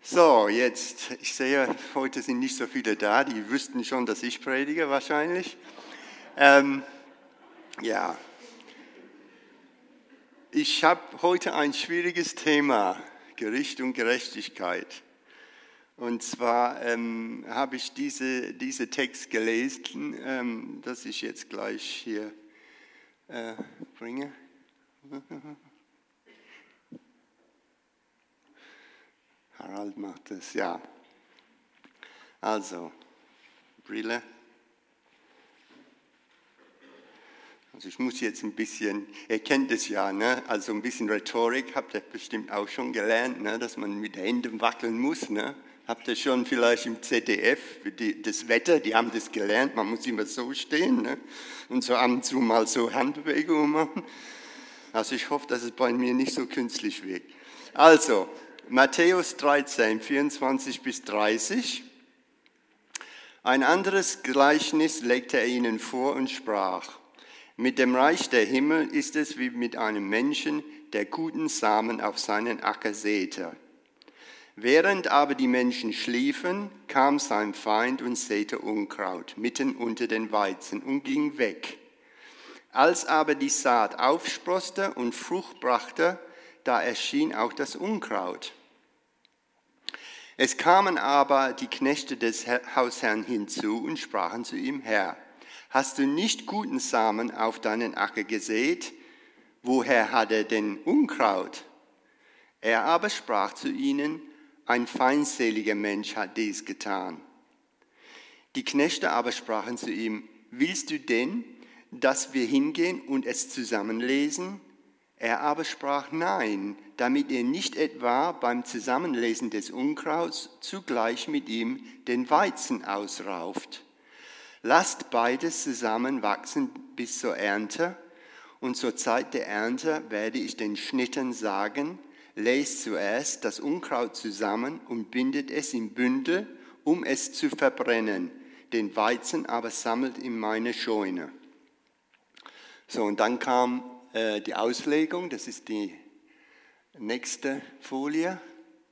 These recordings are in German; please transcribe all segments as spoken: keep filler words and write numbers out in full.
So, jetzt, ich sehe, heute sind nicht so viele da, die wüssten schon, dass ich predige wahrscheinlich. Ähm, ja, ich habe heute ein schwieriges Thema, Gericht und Gerechtigkeit. Und zwar ähm, habe ich diese, diese Text gelesen, ähm, das ich jetzt gleich hier äh, bringe. Harald macht das, ja. Also, Brille. Also ich muss jetzt ein bisschen, ihr kennt es ja, ne? Also ein bisschen Rhetorik habt ihr bestimmt auch schon gelernt, ne? Dass man mit den Händen wackeln muss. Ne? Habt ihr schon vielleicht im Z D F, die, das Wetter, die haben das gelernt, man muss immer so stehen, ne? Und so ab und zu mal so Handbewegungen machen. Also ich hoffe, dass es bei mir nicht so künstlich wirkt. Also, Matthäus dreizehn, vierundzwanzig bis dreißig. Ein anderes Gleichnis legte er ihnen vor und sprach: Mit dem Reich der Himmel ist es wie mit einem Menschen, der guten Samen auf seinen Acker säte. Während aber die Menschen schliefen, kam sein Feind und säte Unkraut mitten unter den Weizen und ging weg. Als aber die Saat aufsproßte und Frucht brachte, da erschien auch das Unkraut. Es kamen aber die Knechte des Hausherrn hinzu und sprachen zu ihm: Herr, hast du nicht guten Samen auf deinen Acker gesät? Woher hat er denn Unkraut? Er aber sprach zu ihnen: Ein feindseliger Mensch hat dies getan. Die Knechte aber sprachen zu ihm: Willst du denn, dass wir hingehen und es zusammenlesen? Er aber sprach: Nein, damit ihr nicht etwa beim Zusammenlesen des Unkrauts zugleich mit ihm den Weizen ausrauft. Lasst beides zusammen wachsen bis zur Ernte, und zur Zeit der Ernte werde ich den Schnittern sagen: Lest zuerst das Unkraut zusammen und bindet es in Bündel, um es zu verbrennen. Den Weizen aber sammelt in meine Scheune. So, und dann kam äh, die Auslegung, das ist die nächste Folie.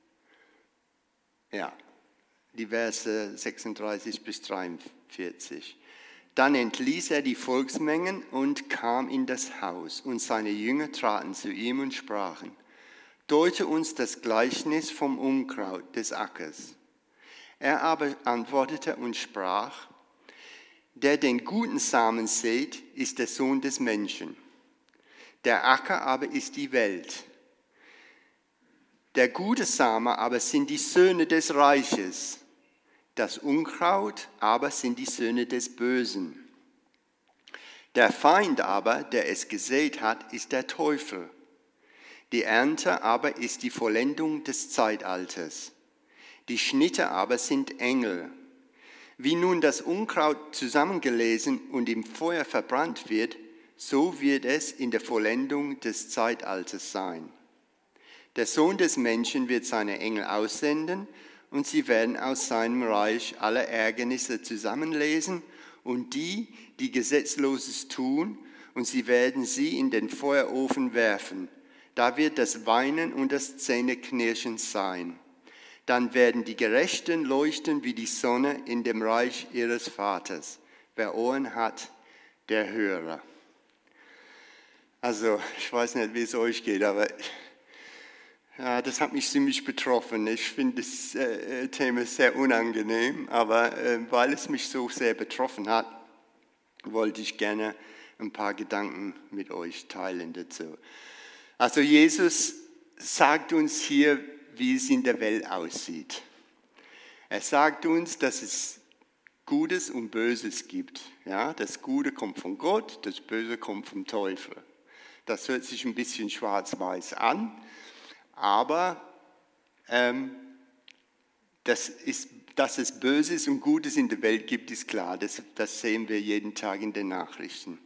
Ja, die Verse sechsunddreißig bis dreiundvierzig. Dann entließ er die Volksmengen und kam in das Haus, und seine Jünger traten zu ihm und sprachen: Deute uns das Gleichnis vom Unkraut des Ackers. Er aber antwortete und sprach: Der den guten Samen sät, ist der Sohn des Menschen. Der Acker aber ist die Welt. Der gute Same aber sind die Söhne des Reiches. Das Unkraut aber sind die Söhne des Bösen. Der Feind aber, der es gesät hat, ist der Teufel. Die Ernte aber ist die Vollendung des Zeitalters. Die Schnitte aber sind Engel. Wie nun das Unkraut zusammengelesen und im Feuer verbrannt wird, so wird es in der Vollendung des Zeitalters sein. Der Sohn des Menschen wird seine Engel aussenden, und sie werden aus seinem Reich alle Ärgernisse zusammenlesen und die, die Gesetzloses tun, und sie werden sie in den Feuerofen werfen. Da wird das Weinen und das Zähneknirschen sein. Dann werden die Gerechten leuchten wie die Sonne in dem Reich ihres Vaters. Wer Ohren hat, der höre. Also, ich weiß nicht, wie es euch geht, aber ja, das hat mich ziemlich betroffen. Ich finde das äh, Thema sehr unangenehm, aber äh, weil es mich so sehr betroffen hat, wollte ich gerne ein paar Gedanken mit euch teilen dazu. Also Jesus sagt uns hier, wie es in der Welt aussieht. Er sagt uns, dass es Gutes und Böses gibt. Ja, das Gute kommt von Gott, das Böse kommt vom Teufel. Das hört sich ein bisschen schwarz-weiß an, aber ähm, das ist, dass es Böses und Gutes in der Welt gibt, ist klar. Das, das sehen wir jeden Tag in den Nachrichten.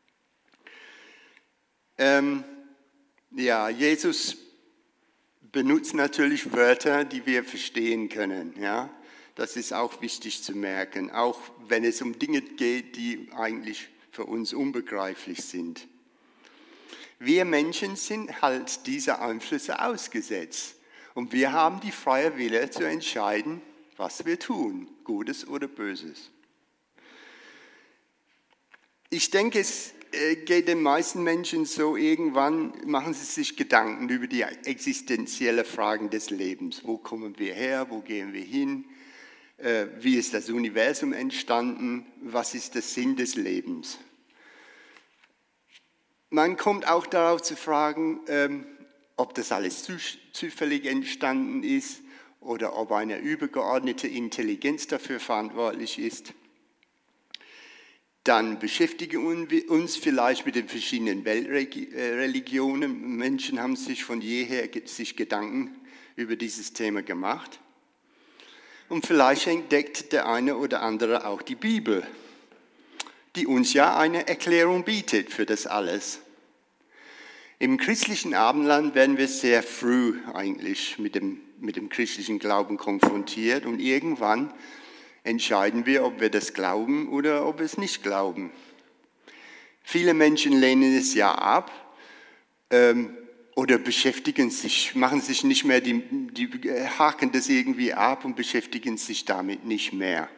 Ähm, ja, Jesus benutzt natürlich Wörter, die wir verstehen können. Ja? Das ist auch wichtig zu merken, auch wenn es um Dinge geht, die eigentlich für uns unbegreiflich sind. Wir Menschen sind halt dieser Einflüsse ausgesetzt. Und wir haben die freie Wille zu entscheiden, was wir tun, Gutes oder Böses. Ich denke, es geht den meisten Menschen so, irgendwann machen sie sich Gedanken über die existenziellen Fragen des Lebens. Wo kommen wir her? Wo gehen wir hin? Wie ist das Universum entstanden? Was ist der Sinn des Lebens? Man kommt auch darauf zu fragen, ob das alles zufällig entstanden ist oder ob eine übergeordnete Intelligenz dafür verantwortlich ist. Dann beschäftigen wir uns vielleicht mit den verschiedenen Weltreligionen. Menschen haben sich von jeher sich Gedanken über dieses Thema gemacht. Und vielleicht entdeckt der eine oder andere auch die Bibel, die uns ja eine Erklärung bietet für das alles. Im christlichen Abendland werden wir sehr früh eigentlich mit dem, mit dem christlichen Glauben konfrontiert und irgendwann entscheiden wir, ob wir das glauben oder ob wir es nicht glauben. Viele Menschen lehnen es ja ab ähm, oder beschäftigen sich, machen sich nicht mehr, die, die haken das irgendwie ab und beschäftigen sich damit nicht mehr.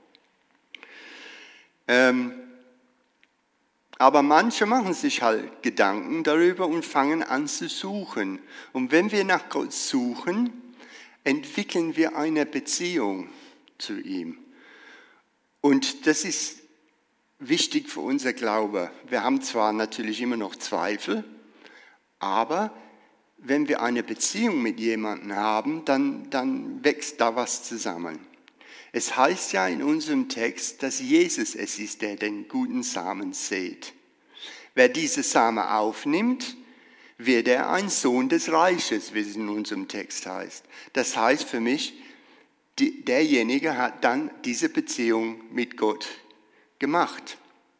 Ähm, aber manche machen sich halt Gedanken darüber und fangen an zu suchen. Und wenn wir nach Gott suchen, entwickeln wir eine Beziehung zu ihm. Und das ist wichtig für unser Glaube. Wir haben zwar natürlich immer noch Zweifel, aber wenn wir eine Beziehung mit jemandem haben, dann, dann wächst da was zusammen. Es heißt ja in unserem Text, dass Jesus es ist, der den guten Samen sät. Wer diese Samen aufnimmt, wird er ein Sohn des Reiches, wie es in unserem Text heißt. Das heißt für mich, die, derjenige hat dann diese Beziehung mit Gott gemacht.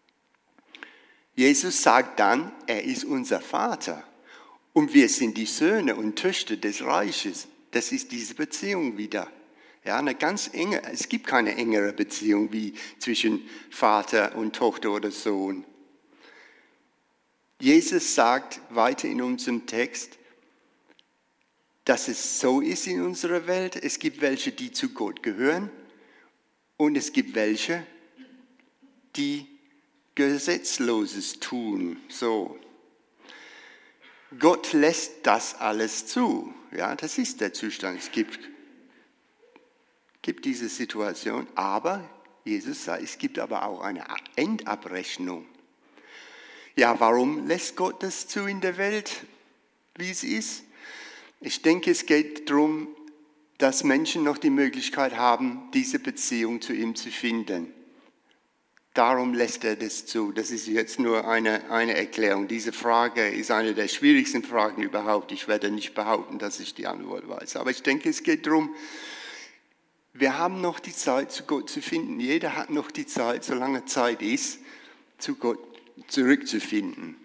Jesus sagt dann, er ist unser Vater und wir sind die Söhne und Töchter des Reiches. Das ist diese Beziehung wieder. Ja, eine ganz enge, es gibt keine engere Beziehung wie zwischen Vater und Tochter oder Sohn. Jesus sagt weiter in unserem Text, dass es so ist in unserer Welt. Es gibt welche, die zu Gott gehören und es gibt welche, die Gesetzloses tun. So. Gott lässt das alles zu. Ja, das ist der Zustand. Es gibt gibt diese Situation, aber Jesus sagt, es gibt aber auch eine Endabrechnung. Ja, warum lässt Gott das zu in der Welt, wie es ist? Ich denke, es geht darum, dass Menschen noch die Möglichkeit haben, diese Beziehung zu ihm zu finden. Darum lässt er das zu. Das ist jetzt nur eine, eine Erklärung. Diese Frage ist eine der schwierigsten Fragen überhaupt. Ich werde nicht behaupten, dass ich die Antwort weiß. Aber ich denke, es geht darum, wir haben noch die Zeit, zu Gott zu finden. Jeder hat noch die Zeit, solange Zeit ist, zu Gott zurückzufinden.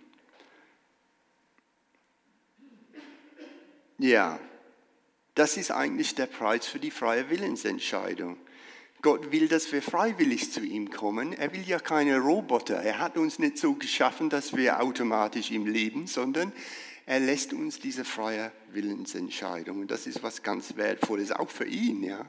Ja, das ist eigentlich der Preis für die freie Willensentscheidung. Gott will, dass wir freiwillig zu ihm kommen. Er will ja keine Roboter. Er hat uns nicht so geschaffen, dass wir automatisch ihm lieben, sondern er lässt uns diese freie Willensentscheidung. Und das ist was ganz Wertvolles, auch für ihn, ja.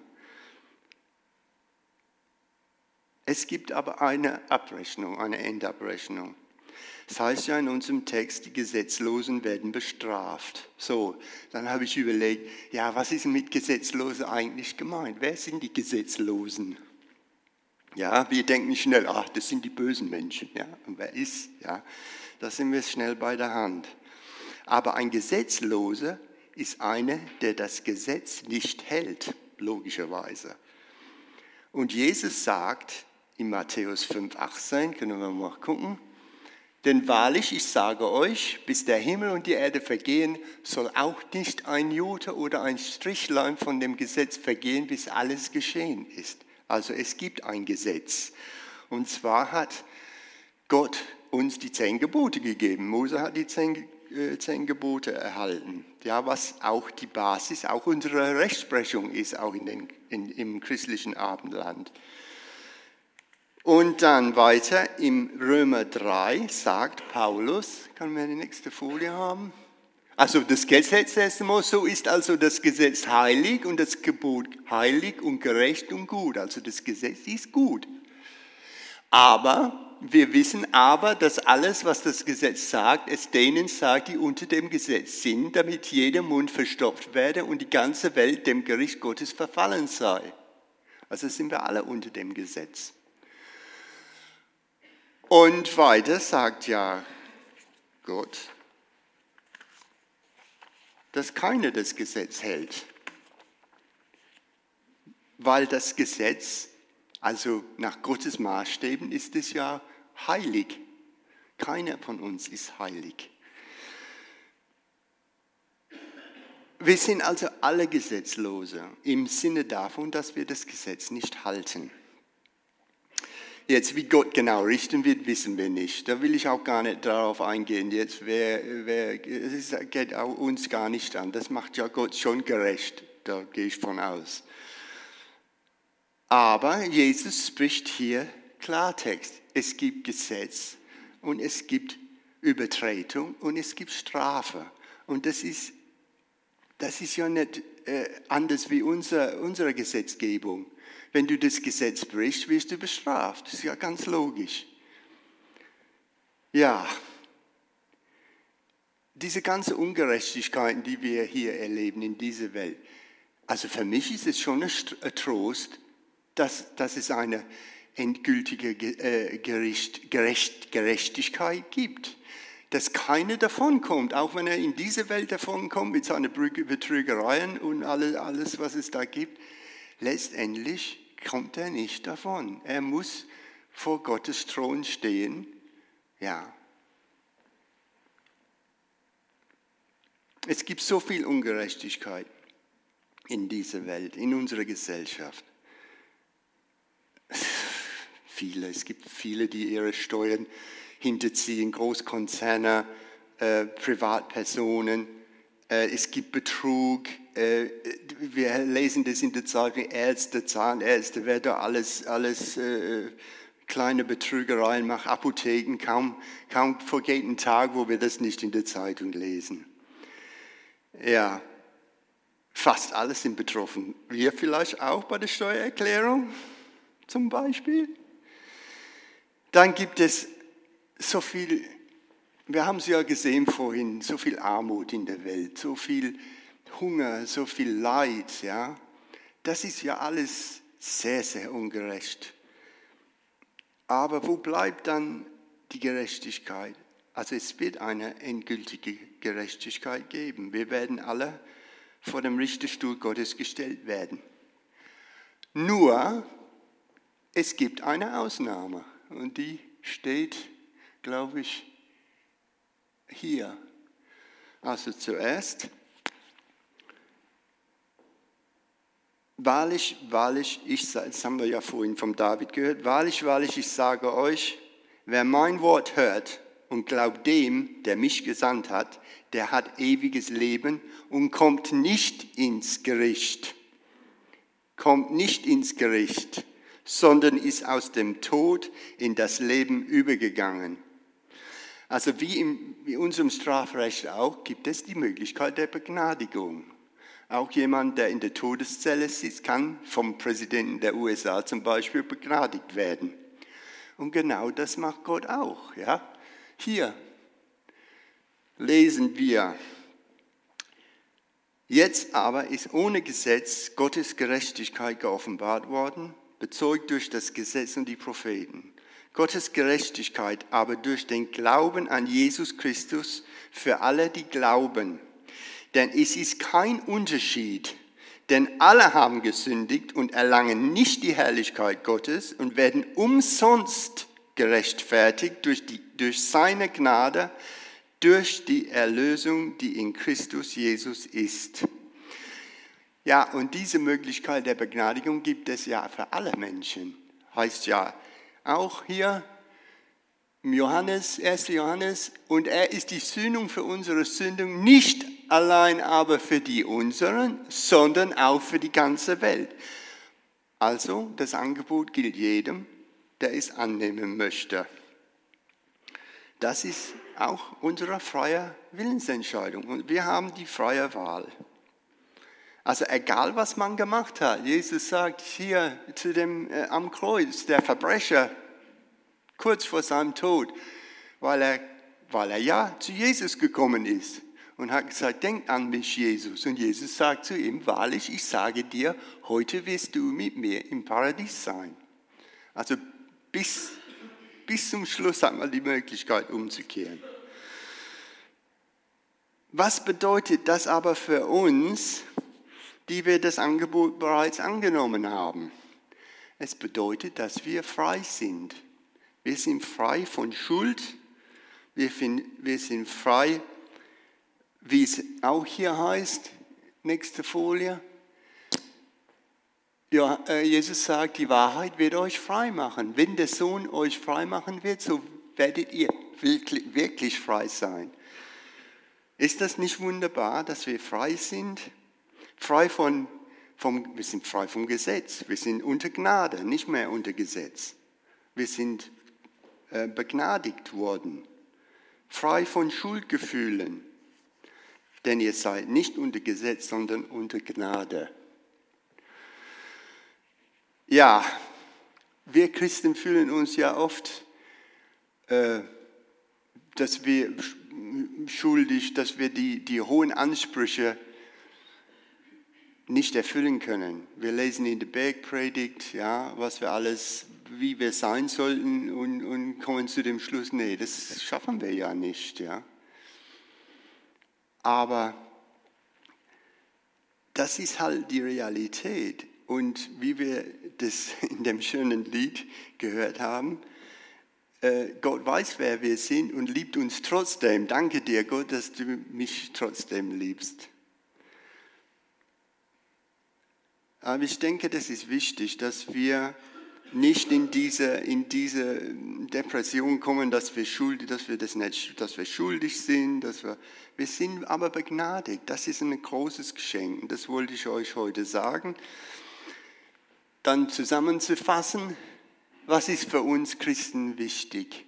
Es gibt aber eine Abrechnung, eine Endabrechnung. Das heißt ja in unserem Text, die Gesetzlosen werden bestraft. So, dann habe ich überlegt, ja, was ist mit Gesetzlosen eigentlich gemeint? Wer sind die Gesetzlosen? Ja, wir denken schnell, ach, das sind die bösen Menschen. Ja, und wer ist? Ja, da sind wir schnell bei der Hand. Aber ein Gesetzloser ist einer, der das Gesetz nicht hält, logischerweise. Und Jesus sagt in Matthäus fünf, achtzehn, können wir mal gucken, denn wahrlich, ich sage euch, bis der Himmel und die Erde vergehen, soll auch nicht ein Jota oder ein Strichlein von dem Gesetz vergehen, bis alles geschehen ist. Also es gibt ein Gesetz. Und zwar hat Gott uns die zehn Gebote gegeben. Mose hat die zehn, äh, zehn Gebote erhalten. Ja, was auch die Basis auch unserer Rechtsprechung ist, auch in den, in, im christlichen Abendland. Und dann weiter im Römer drei sagt Paulus, können wir die nächste Folie haben? Also das Gesetz erstmal, so ist also das Gesetz heilig und das Gebot heilig und gerecht und gut. Also das Gesetz ist gut. Aber wir wissen aber, dass alles, was das Gesetz sagt, es denen sagt, die unter dem Gesetz sind, damit jeder Mund verstopft werde und die ganze Welt dem Gericht Gottes verfallen sei. Also sind wir alle unter dem Gesetz. Und weiter sagt ja Gott, dass keiner das Gesetz hält, weil das Gesetz, also nach Gottes Maßstäben, ist es ja heilig. Keiner von uns ist heilig. Wir sind also alle Gesetzlose im Sinne davon, dass wir das Gesetz nicht halten. Jetzt, wie Gott genau richten wird, wissen wir nicht. Da will ich auch gar nicht darauf eingehen. Jetzt, wer, wer, es geht auch uns gar nicht an. Das macht ja Gott schon gerecht. Da gehe ich von aus. Aber Jesus spricht hier Klartext. Es gibt Gesetz und es gibt Übertretung und es gibt Strafe. Und das ist, das ist ja nicht äh, anders wie unser, unsere Gesetzgebung. Wenn du das Gesetz brichst, wirst du bestraft. Das ist ja ganz logisch. Ja, diese ganze Ungerechtigkeiten, die wir hier erleben in dieser Welt, also für mich ist es schon ein Trost, dass, dass es eine endgültige Gericht, Gerecht, Gerechtigkeit gibt. Dass keiner davonkommt, auch wenn er in diese Welt davonkommt mit seinen Betrügereien und alles, alles, was es da gibt. Letztendlich kommt er nicht davon. Er muss vor Gottes Thron stehen. Ja. Es gibt so viel Ungerechtigkeit in dieser Welt, in unserer Gesellschaft. Viele, es gibt viele, die ihre Steuern hinterziehen, Großkonzerne, äh, Privatpersonen. Äh, es gibt Betrug. Äh, wir lesen das in der Zeitung, Ärzte, Zahnärzte, wer da alles, alles äh, kleine Betrügereien macht, Apotheken, kaum, kaum vergeht ein Tag, wo wir das nicht in der Zeitung lesen. Ja, fast alle sind betroffen. Wir vielleicht auch bei der Steuererklärung zum Beispiel. Dann gibt es so viel, wir haben es ja gesehen vorhin, so viel Armut in der Welt, so viel Hunger, so viel Leid, ja. Das ist ja alles sehr, sehr ungerecht. Aber wo bleibt dann die Gerechtigkeit? Also es wird eine endgültige Gerechtigkeit geben. Wir werden alle vor dem Richterstuhl Gottes gestellt werden. Nur, es gibt eine Ausnahme und die steht, glaube ich, hier. Also zuerst, wahrlich, wahrlich, ich, das haben wir ja vorhin vom David gehört, wahrlich, wahrlich, ich sage euch, wer mein Wort hört und glaubt dem, der mich gesandt hat, der hat ewiges Leben und kommt nicht ins Gericht, kommt nicht ins Gericht, sondern ist aus dem Tod in das Leben übergegangen. Also wie in wie unserem Strafrecht auch, gibt es die Möglichkeit der Begnadigung. Auch jemand, der in der Todeszelle sitzt, kann vom Präsidenten der U S A zum Beispiel begnadigt werden. Und genau das macht Gott auch. Ja? Hier lesen wir, jetzt aber ist ohne Gesetz Gottes Gerechtigkeit geoffenbart worden, bezeugt durch das Gesetz und die Propheten. Gottes Gerechtigkeit aber durch den Glauben an Jesus Christus für alle, die glauben. Denn es ist kein Unterschied, denn alle haben gesündigt und erlangen nicht die Herrlichkeit Gottes und werden umsonst gerechtfertigt durch, die, durch seine Gnade, durch die Erlösung, die in Christus Jesus ist. Ja, und diese Möglichkeit der Begnadigung gibt es ja für alle Menschen. Heißt ja auch hier im Johannes, erster Johannes, und er ist die Sühnung für unsere Sündung, nicht allein aber für die unseren, sondern auch für die ganze Welt. Also, das Angebot gilt jedem, der es annehmen möchte. das ist auch unsere freie Willensentscheidung. Und wir haben die freie Wahl. Also egal, was man gemacht hat. Jesus sagt hier zu dem äh, am Kreuz, der Verbrecher, kurz vor seinem Tod, weil er, weil er ja zu Jesus gekommen ist und hat gesagt, denk an mich, Jesus. Und Jesus sagt zu ihm, wahrlich, ich sage dir, heute wirst du mit mir im Paradies sein. Also bis, bis zum Schluss hat man die Möglichkeit, umzukehren. Was bedeutet das aber für uns, die wir das Angebot bereits angenommen haben? Es bedeutet, dass wir frei sind. Wir sind frei von Schuld. Wir sind frei, wie es auch hier heißt, nächste Folie. Ja, Jesus sagt, die Wahrheit wird euch frei machen. Wenn der Sohn euch frei machen wird, so werdet ihr wirklich, wirklich frei sein. Ist das nicht wunderbar, dass wir frei sind? Frei von, vom, wir sind frei vom Gesetz. Wir sind unter Gnade, nicht mehr unter Gesetz. Wir sind äh, begnadigt worden. Frei von Schuldgefühlen. Denn ihr seid nicht unter Gesetz, sondern unter Gnade. Ja, wir Christen fühlen uns ja oft, äh, dass wir schuldig, dass wir die, die hohen Ansprüche nicht erfüllen können. Wir lesen in der Bergpredigt, ja, was wir alles, wie wir sein sollten und, und kommen zu dem Schluss, nee, das schaffen wir ja nicht, ja. Aber das ist halt die Realität. Und wie wir das in dem schönen Lied gehört haben, äh, Gott weiß, wer wir sind und liebt uns trotzdem. Danke dir, Gott, dass du mich trotzdem liebst. Aber ich denke, das ist wichtig, dass wir nicht in diese, in diese Depression kommen, dass wir schuldig, dass wir das nicht, dass wir schuldig sind, dass wir, wir sind aber begnadigt. Das ist ein großes Geschenk. Und das wollte ich euch heute sagen. Dann zusammenzufassen, was ist für uns Christen wichtig?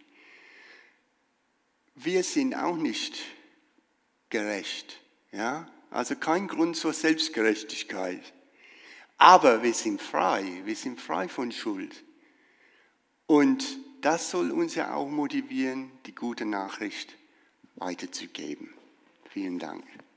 Wir sind auch nicht gerecht, ja? Also kein Grund zur Selbstgerechtigkeit. Aber wir sind frei, wir sind frei von Schuld. Und das soll uns ja auch motivieren, die gute Nachricht weiterzugeben. Vielen Dank.